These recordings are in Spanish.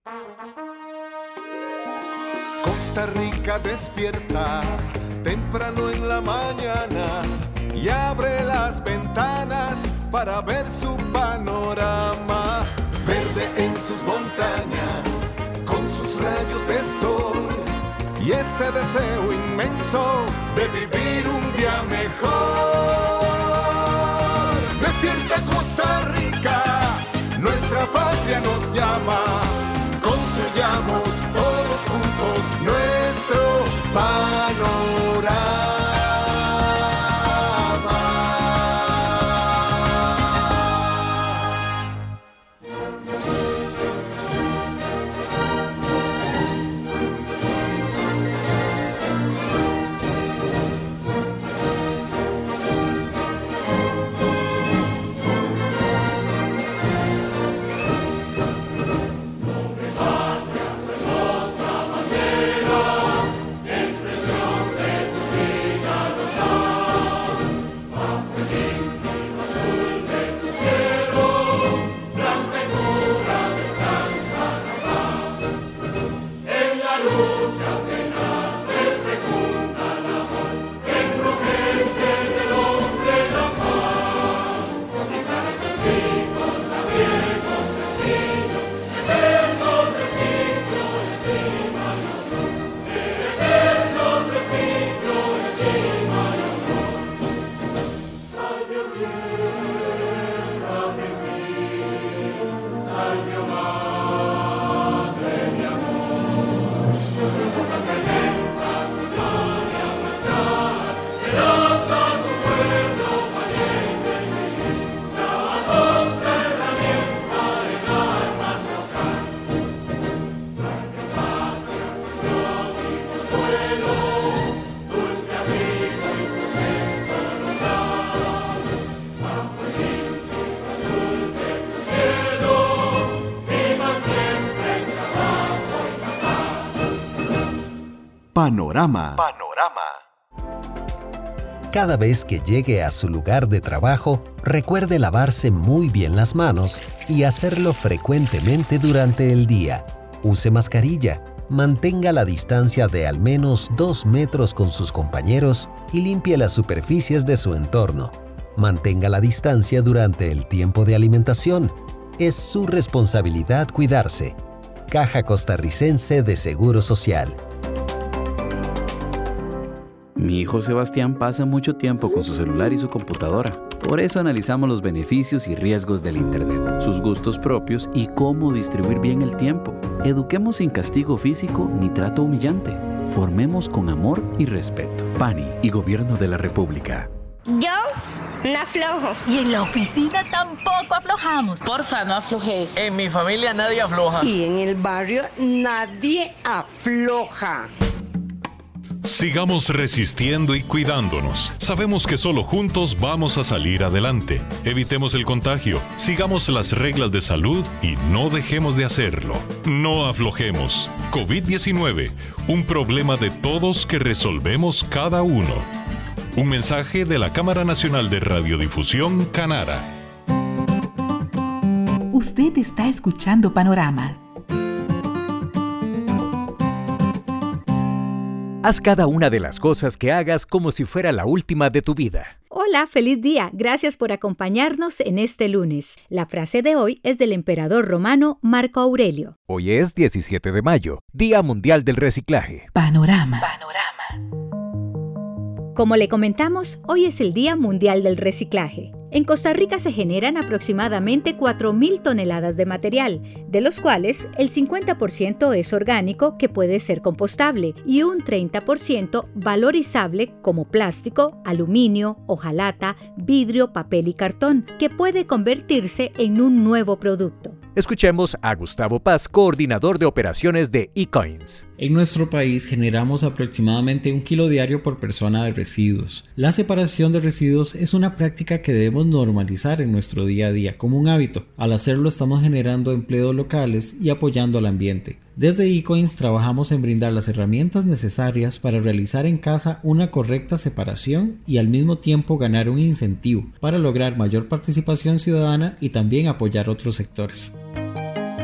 Costa Rica despierta temprano en la mañana y abre las ventanas para ver su panorama. Verde en sus montañas, con sus rayos de sol y ese deseo inmenso de vivir un día mejor. Despierta Costa Rica, nuestra patria nos llama. Construyamos todos juntos nuestro panorama. Panorama. Cada vez que llegue a su lugar de trabajo, recuerde lavarse muy bien las manos y hacerlo frecuentemente durante el día. Use mascarilla, mantenga la distancia de al menos 2 metros con sus compañeros y limpie las superficies de su entorno. Mantenga la distancia durante el tiempo de alimentación. Es su responsabilidad cuidarse. Caja Costarricense de Seguro Social. Mi hijo Sebastián pasa mucho tiempo con su celular y su computadora. Por eso analizamos los beneficios y riesgos del Internet, sus gustos propios y cómo distribuir bien el tiempo. Eduquemos sin castigo físico ni trato humillante. Formemos con amor y respeto. PANI y Gobierno de la República. Yo no aflojo. Y en la oficina tampoco aflojamos. Porfa, no aflojes. En mi familia nadie afloja. Y en el barrio nadie afloja. Sigamos resistiendo y cuidándonos. Sabemos que solo juntos vamos a salir adelante. Evitemos el contagio, sigamos las reglas de salud y no dejemos de hacerlo. No aflojemos. COVID-19, un problema de todos que resolvemos cada uno. Un mensaje de la Cámara Nacional de Radiodifusión, Canara. Usted está escuchando Panorama. Haz cada una de las cosas que hagas como si fuera la última de tu vida. Hola, feliz día. Gracias por acompañarnos en este lunes. La frase de hoy es del emperador romano Marco Aurelio. Hoy es 17 de mayo, Día Mundial del Reciclaje. Panorama. Como le comentamos, hoy es el Día Mundial del Reciclaje. En Costa Rica se generan aproximadamente 4.000 toneladas de material, de los cuales el 50% es orgánico, que puede ser compostable, y un 30% valorizable como plástico, aluminio, hojalata, vidrio, papel y cartón, que puede convertirse en un nuevo producto. Escuchemos a Gustavo Paz, coordinador de operaciones de eCoins. En nuestro país generamos aproximadamente 1 kilo diario por persona de residuos. La separación de residuos es una práctica que debemos normalizar en nuestro día a día como un hábito. Al hacerlo estamos generando empleos locales y apoyando al ambiente. Desde eCoins trabajamos en brindar las herramientas necesarias para realizar en casa una correcta separación y al mismo tiempo ganar un incentivo para lograr mayor participación ciudadana y también apoyar otros sectores.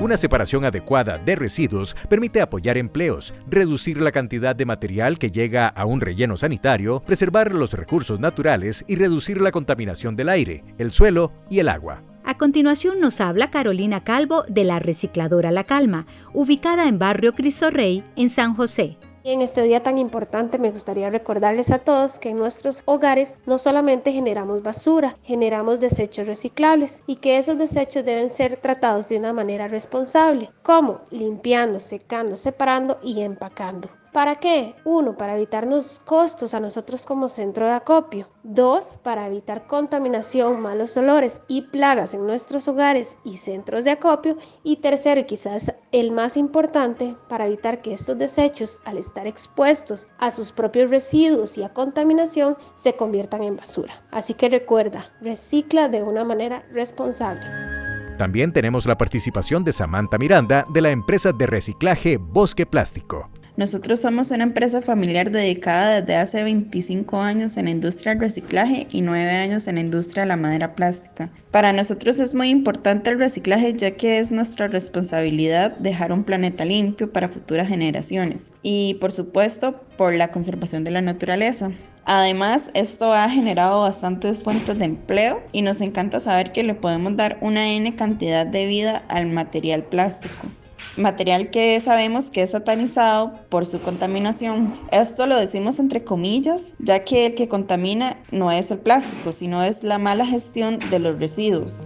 Una separación adecuada de residuos permite apoyar empleos, reducir la cantidad de material que llega a un relleno sanitario, preservar los recursos naturales y reducir la contaminación del aire, el suelo y el agua. A continuación nos habla Carolina Calvo de la recicladora La Calma, ubicada en Barrio Cristo Rey, en San José. En este día tan importante me gustaría recordarles a todos que en nuestros hogares no solamente generamos basura, generamos desechos reciclables y que esos desechos deben ser tratados de una manera responsable, como limpiando, secando, separando y empacando. ¿Para qué? 1. Para evitarnos costos a nosotros como centro de acopio. 2. Para evitar contaminación, malos olores y plagas en nuestros hogares y centros de acopio. Y 3. y quizás el más importante, para evitar que estos desechos, al estar expuestos a sus propios residuos y a contaminación, se conviertan en basura. Así que recuerda, recicla de una manera responsable. También tenemos la participación de Samantha Miranda de la empresa de reciclaje Bosque Plástico. Nosotros somos una empresa familiar dedicada desde hace 25 años en la industria del reciclaje y 9 años en la industria de la madera plástica. Para nosotros es muy importante el reciclaje, ya que es nuestra responsabilidad dejar un planeta limpio para futuras generaciones y, por supuesto, por la conservación de la naturaleza. Además, esto ha generado bastantes fuentes de empleo y nos encanta saber que le podemos dar una N cantidad de vida al material plástico. Material que sabemos que es satanizado por su contaminación. Esto lo decimos entre comillas, ya que el que contamina no es el plástico, sino es la mala gestión de los residuos.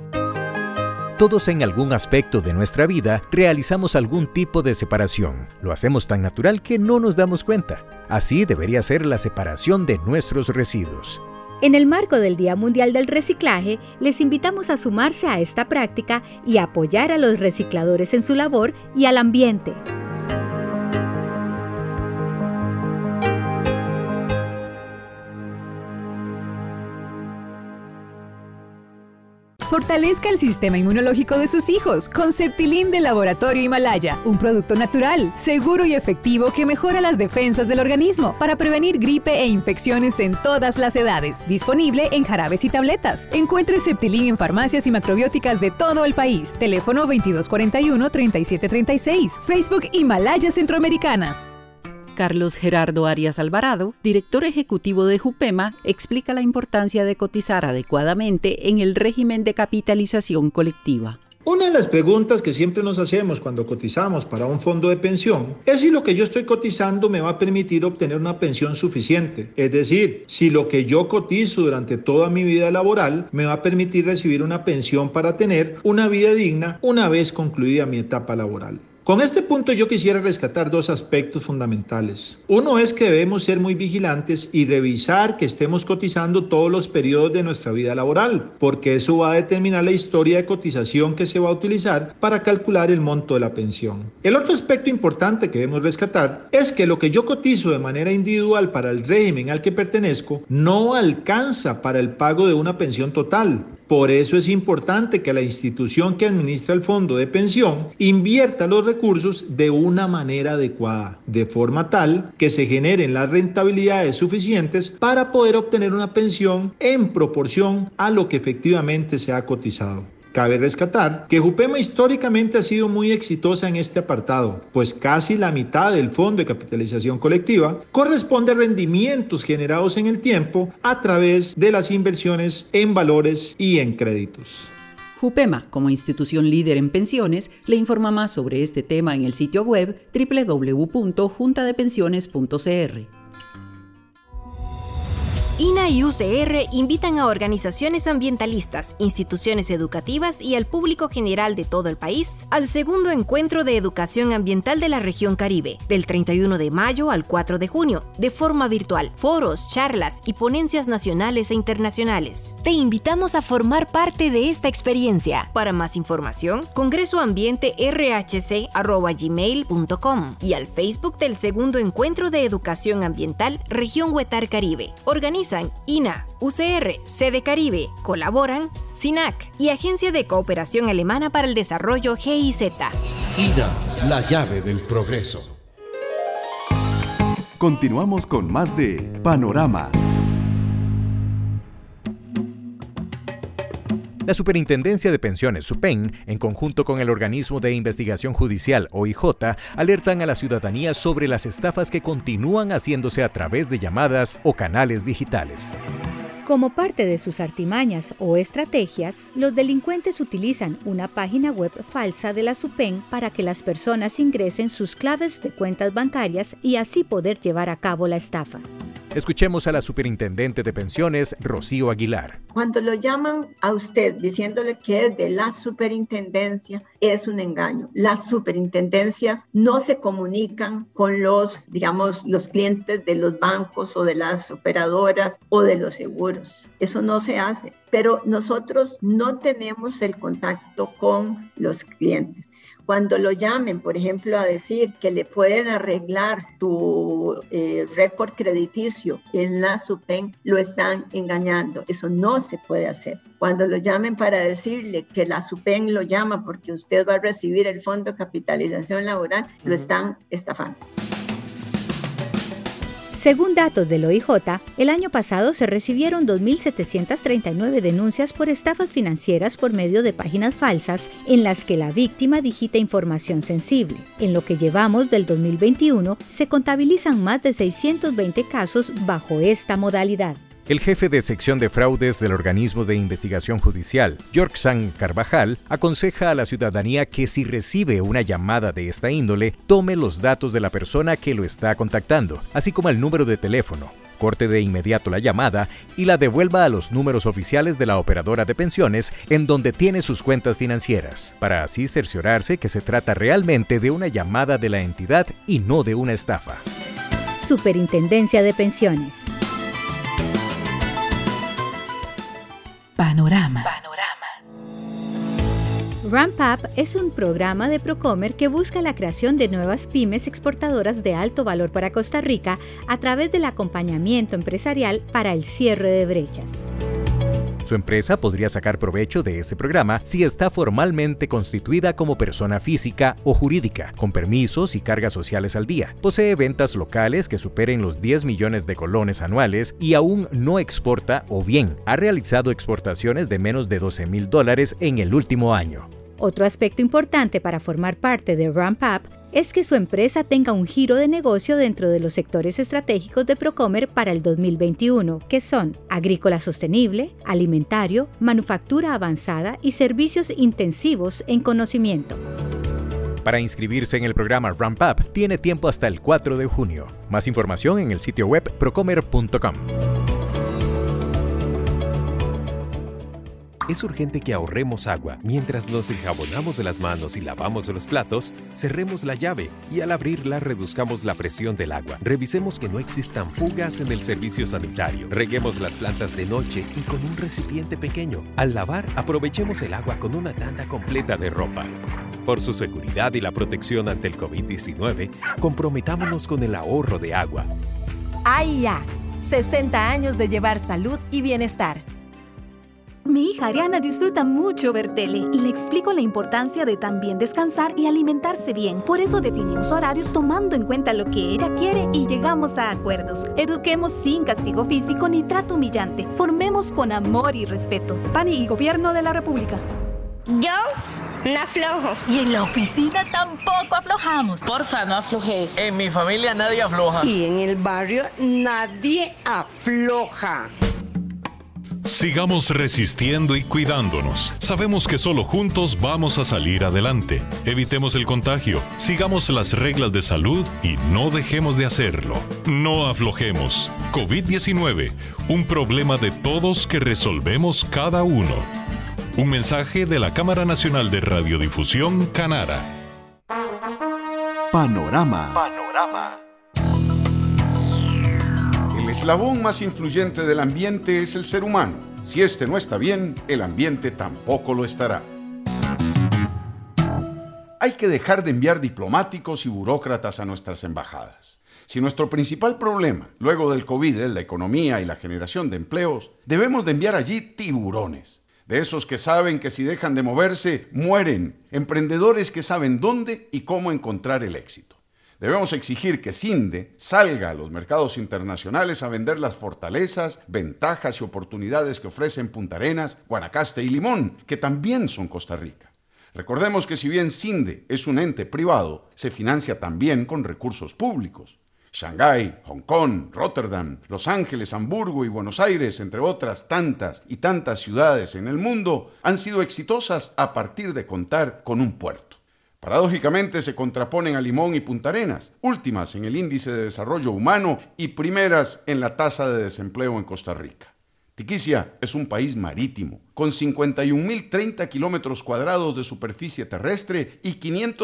Todos en algún aspecto de nuestra vida realizamos algún tipo de separación. Lo hacemos tan natural que no nos damos cuenta. Así debería ser la separación de nuestros residuos. En el marco del Día Mundial del Reciclaje, les invitamos a sumarse a esta práctica y apoyar a los recicladores en su labor y al ambiente. Fortalezca el sistema inmunológico de sus hijos con Septilin del Laboratorio Himalaya, un producto natural, seguro y efectivo que mejora las defensas del organismo para prevenir gripe e infecciones en todas las edades. Disponible en jarabes y tabletas. Encuentre Septilin en farmacias y macrobióticas de todo el país. Teléfono 2241-3736. Facebook Himalaya Centroamericana. Carlos Gerardo Arias Alvarado, director ejecutivo de Jupema, explica la importancia de cotizar adecuadamente en el régimen de capitalización colectiva. Una de las preguntas que siempre nos hacemos cuando cotizamos para un fondo de pensión es si lo que yo estoy cotizando me va a permitir obtener una pensión suficiente. Es decir, si lo que yo cotizo durante toda mi vida laboral me va a permitir recibir una pensión para tener una vida digna una vez concluida mi etapa laboral. Con este punto yo quisiera rescatar dos aspectos fundamentales. Uno es que debemos ser muy vigilantes y revisar que estemos cotizando todos los periodos de nuestra vida laboral, porque eso va a determinar la historia de cotización que se va a utilizar para calcular el monto de la pensión. El otro aspecto importante que debemos rescatar es que lo que yo cotizo de manera individual para el régimen al que pertenezco no alcanza para el pago de una pensión total. Por eso es importante que la institución que administra el fondo de pensión invierta los recursos de una manera adecuada, de forma tal que se generen las rentabilidades suficientes para poder obtener una pensión en proporción a lo que efectivamente se ha cotizado. Cabe rescatar que Jupema históricamente ha sido muy exitosa en este apartado, pues casi la mitad del fondo de capitalización colectiva corresponde a rendimientos generados en el tiempo a través de las inversiones en valores y en créditos. Jupema, como institución líder en pensiones, le informa más sobre este tema en el sitio web www.juntadepensiones.cr. INA y UCR invitan a organizaciones ambientalistas, instituciones educativas y al público general de todo el país al segundo encuentro de educación ambiental de la región Caribe, del 31 de mayo al 4 de junio, de forma virtual, foros, charlas y ponencias nacionales e internacionales. Te invitamos a formar parte de esta experiencia. Para más información, congresoambiente.rhc@gmail.com y al Facebook del segundo encuentro de educación ambiental Región Huetar Caribe. Organizan INA, UCR, Sede Caribe, colaboran SINAC y Agencia de Cooperación Alemana para el Desarrollo GIZ. INA, la llave del progreso. Continuamos con más de Panorama. La Superintendencia de Pensiones, SUPEN, en conjunto con el Organismo de Investigación Judicial, OIJ, alertan a la ciudadanía sobre las estafas que continúan haciéndose a través de llamadas o canales digitales. Como parte de sus artimañas o estrategias, los delincuentes utilizan una página web falsa de la SUPEN para que las personas ingresen sus claves de cuentas bancarias y así poder llevar a cabo la estafa. Escuchemos a la Superintendente de Pensiones, Rocío Aguilar. Cuando lo llaman a usted diciéndole que es de la superintendencia, es un engaño. Las superintendencias no se comunican con los clientes de los bancos o de las operadoras o de los seguros. Eso no se hace. Pero nosotros no tenemos el contacto con los clientes. Cuando lo llamen, por ejemplo, a decir que le pueden arreglar tu récord crediticio en la SUPEN, lo están engañando. Eso no se puede hacer. Cuando lo llamen para decirle que la SUPEN lo llama porque usted va a recibir el Fondo de Capitalización Laboral, lo están estafando. Según datos del OIJ, el año pasado se recibieron 2.739 denuncias por estafas financieras por medio de páginas falsas en las que la víctima digita información sensible. En lo que llevamos del 2021, se contabilizan más de 620 casos bajo esta modalidad. El jefe de sección de fraudes del Organismo de Investigación Judicial, Yorksan Carvajal, aconseja a la ciudadanía que si recibe una llamada de esta índole, tome los datos de la persona que lo está contactando, así como el número de teléfono, corte de inmediato la llamada y la devuelva a los números oficiales de la operadora de pensiones en donde tiene sus cuentas financieras, para así cerciorarse que se trata realmente de una llamada de la entidad y no de una estafa. Superintendencia de Pensiones. Panorama. Ramp Up es un programa de Procomer que busca la creación de nuevas pymes exportadoras de alto valor para Costa Rica a través del acompañamiento empresarial para el cierre de brechas. Su empresa podría sacar provecho de ese programa si está formalmente constituida como persona física o jurídica, con permisos y cargas sociales al día. Posee ventas locales que superen los 10 millones de colones anuales y aún no exporta o bien ha realizado exportaciones de menos de $12,000 en el último año. Otro aspecto importante para formar parte de Ramp Up es que su empresa tenga un giro de negocio dentro de los sectores estratégicos de Procomer para el 2021, que son agrícola sostenible, alimentario, manufactura avanzada y servicios intensivos en conocimiento. Para inscribirse en el programa Ramp Up, tiene tiempo hasta el 4 de junio. Más información en el sitio web procomer.com. Es urgente que ahorremos agua. Mientras nos enjabonamos de las manos y lavamos los platos, cerremos la llave y al abrirla reduzcamos la presión del agua. Revisemos que no existan fugas en el servicio sanitario. Reguemos las plantas de noche y con un recipiente pequeño. Al lavar, aprovechemos el agua con una tanda completa de ropa. Por su seguridad y la protección ante el COVID-19, comprometámonos con el ahorro de agua. AIA, 60 años de llevar salud y bienestar. Mi hija Ariana disfruta mucho ver tele y le explico la importancia de también descansar y alimentarse bien. Por eso definimos horarios tomando en cuenta lo que ella quiere y llegamos a acuerdos. Eduquemos sin castigo físico ni trato humillante. Formemos con amor y respeto. PANI y Gobierno de la República. Yo no aflojo. Y en la oficina tampoco aflojamos. Porfa, no aflojes. En mi familia nadie afloja. Y en el barrio nadie afloja. Sigamos resistiendo y cuidándonos. Sabemos que solo juntos vamos a salir adelante. Evitemos el contagio, sigamos las reglas de salud y no dejemos de hacerlo. No aflojemos. COVID-19, un problema de todos que resolvemos cada uno. Un mensaje de la Cámara Nacional de Radiodifusión, Canara. Panorama. El eslabón más influyente del ambiente es el ser humano. Si este no está bien, el ambiente tampoco lo estará. Hay que dejar de enviar diplomáticos y burócratas a nuestras embajadas. Si nuestro principal problema, luego del COVID, es la economía y la generación de empleos, debemos de enviar allí tiburones. De esos que saben que si dejan de moverse, mueren. Emprendedores que saben dónde y cómo encontrar el éxito. Debemos exigir que CINDE salga a los mercados internacionales a vender las fortalezas, ventajas y oportunidades que ofrecen Punta Arenas, Guanacaste y Limón, que también son Costa Rica. Recordemos que si bien CINDE es un ente privado, se financia también con recursos públicos. Shanghái, Hong Kong, Rotterdam, Los Ángeles, Hamburgo y Buenos Aires, entre otras tantas y tantas ciudades en el mundo, han sido exitosas a partir de contar con un puerto. Paradójicamente se contraponen a Limón y Punta Arenas, últimas en el índice de desarrollo humano y primeras en la tasa de desempleo en Costa Rica. Tiquicia es un país marítimo, con 51.030 kilómetros cuadrados de superficie terrestre y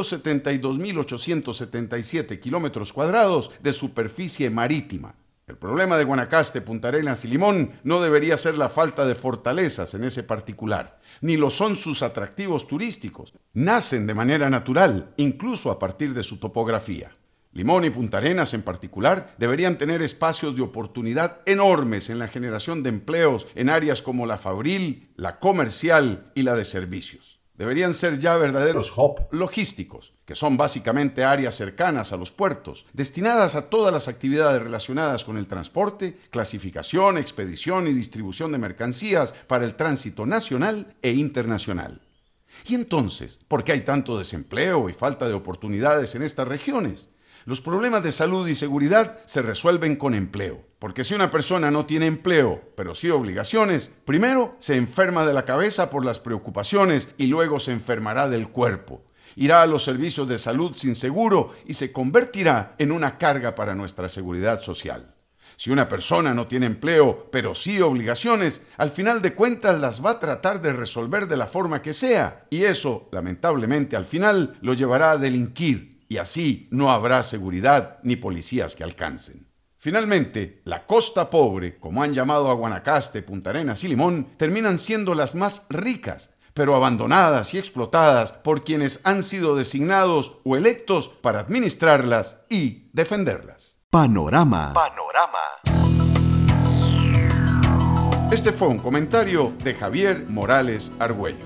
572.877 kilómetros cuadrados de superficie marítima. El problema de Guanacaste, Punta Arenas y Limón no debería ser la falta de fortalezas en ese particular, ni lo son sus atractivos turísticos. Nacen de manera natural, incluso a partir de su topografía. Limón y Punta Arenas en particular deberían tener espacios de oportunidad enormes en la generación de empleos en áreas como la fabril, la comercial y la de servicios. Deberían ser ya verdaderos hub logísticos, que son básicamente áreas cercanas a los puertos, destinadas a todas las actividades relacionadas con el transporte, clasificación, expedición y distribución de mercancías para el tránsito nacional e internacional. Y entonces, ¿por qué hay tanto desempleo y falta de oportunidades en estas regiones? Los problemas de salud y seguridad se resuelven con empleo, porque si una persona no tiene empleo, pero sí obligaciones, primero se enferma de la cabeza por las preocupaciones y luego se enfermará del cuerpo. Irá a los servicios de salud sin seguro y se convertirá en una carga para nuestra seguridad social. Si una persona no tiene empleo, pero sí obligaciones, al final de cuentas las va a tratar de resolver de la forma que sea, y eso, lamentablemente, al final lo llevará a delinquir. Y así no habrá seguridad ni policías que alcancen. Finalmente, la costa pobre, como han llamado a Guanacaste, Punta Arenas y Limón, terminan siendo las más ricas, pero abandonadas y explotadas por quienes han sido designados o electos para administrarlas y defenderlas. Panorama. Este fue un comentario de Javier Morales Argüello.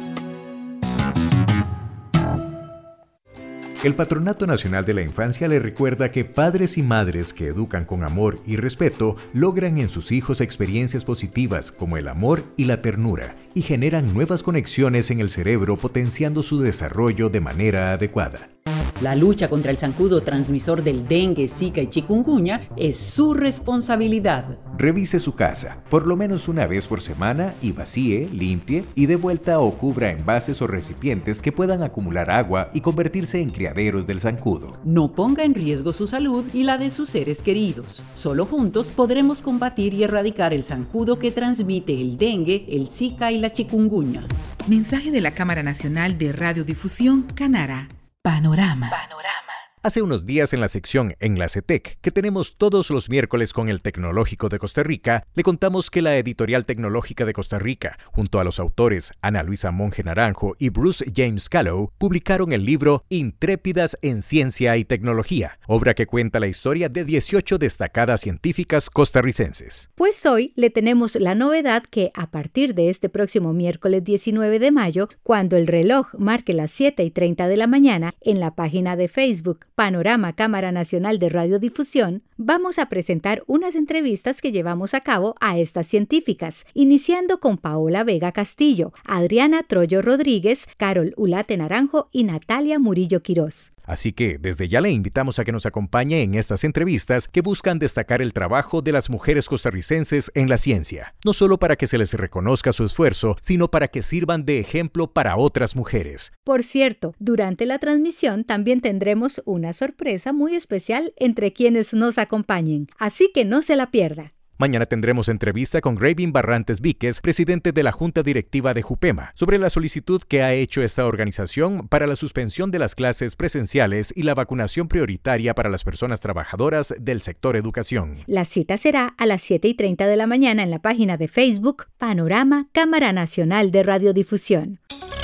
El Patronato Nacional de la Infancia le recuerda que padres y madres que educan con amor y respeto logran en sus hijos experiencias positivas como el amor y la ternura y generan nuevas conexiones en el cerebro potenciando su desarrollo de manera adecuada. La lucha contra el zancudo transmisor del dengue, zika y chikungunya es su responsabilidad. Revise su casa, por lo menos una vez por semana, y vacíe, limpie y dé vuelta o cubra envases o recipientes que puedan acumular agua y convertirse en criaderos del zancudo. No ponga en riesgo su salud y la de sus seres queridos. Solo juntos podremos combatir y erradicar el zancudo que transmite el dengue, el zika y la chikungunya. Mensaje de la Cámara Nacional de Radiodifusión, Canara. Panorama. Hace unos días en la sección Enlace Tech, que tenemos todos los miércoles con el Tecnológico de Costa Rica, le contamos que la Editorial Tecnológica de Costa Rica, junto a los autores Ana Luisa Monge Naranjo y Bruce James Callow, publicaron el libro Intrépidas en Ciencia y Tecnología, obra que cuenta la historia de 18 destacadas científicas costarricenses. Pues hoy le tenemos la novedad que a partir de este próximo miércoles 19 de mayo, cuando el reloj marque las 7:30 de la mañana, en la página de Facebook Panorama Cámara Nacional de Radiodifusión, vamos a presentar unas entrevistas que llevamos a cabo a estas científicas, iniciando con Paola Vega Castillo, Adriana Troyo Rodríguez, Carol Ulate Naranjo y Natalia Murillo Quirós. Así que desde ya le invitamos a que nos acompañe en estas entrevistas que buscan destacar el trabajo de las mujeres costarricenses en la ciencia, no solo para que se les reconozca su esfuerzo, sino para que sirvan de ejemplo para otras mujeres. Por cierto, durante la transmisión también tendremos una sorpresa muy especial entre quienes nos acompañen, así que no se la pierda. Mañana tendremos entrevista con Gravin Barrantes Víquez, presidente de la Junta Directiva de Jupema, sobre la solicitud que ha hecho esta organización para la suspensión de las clases presenciales y la vacunación prioritaria para las personas trabajadoras del sector educación. La cita será a las 7:30 de la mañana en la página de Facebook Panorama Cámara Nacional de Radiodifusión.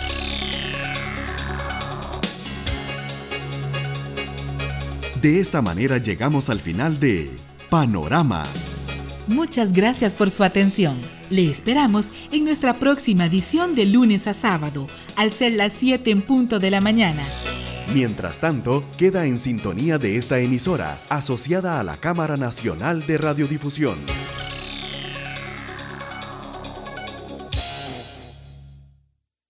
De esta manera llegamos al final de Panorama. Muchas gracias por su atención. Le esperamos en nuestra próxima edición de lunes a sábado, al ser las 7 en punto de la mañana. Mientras tanto, queda en sintonía de esta emisora, asociada a la Cámara Nacional de Radiodifusión.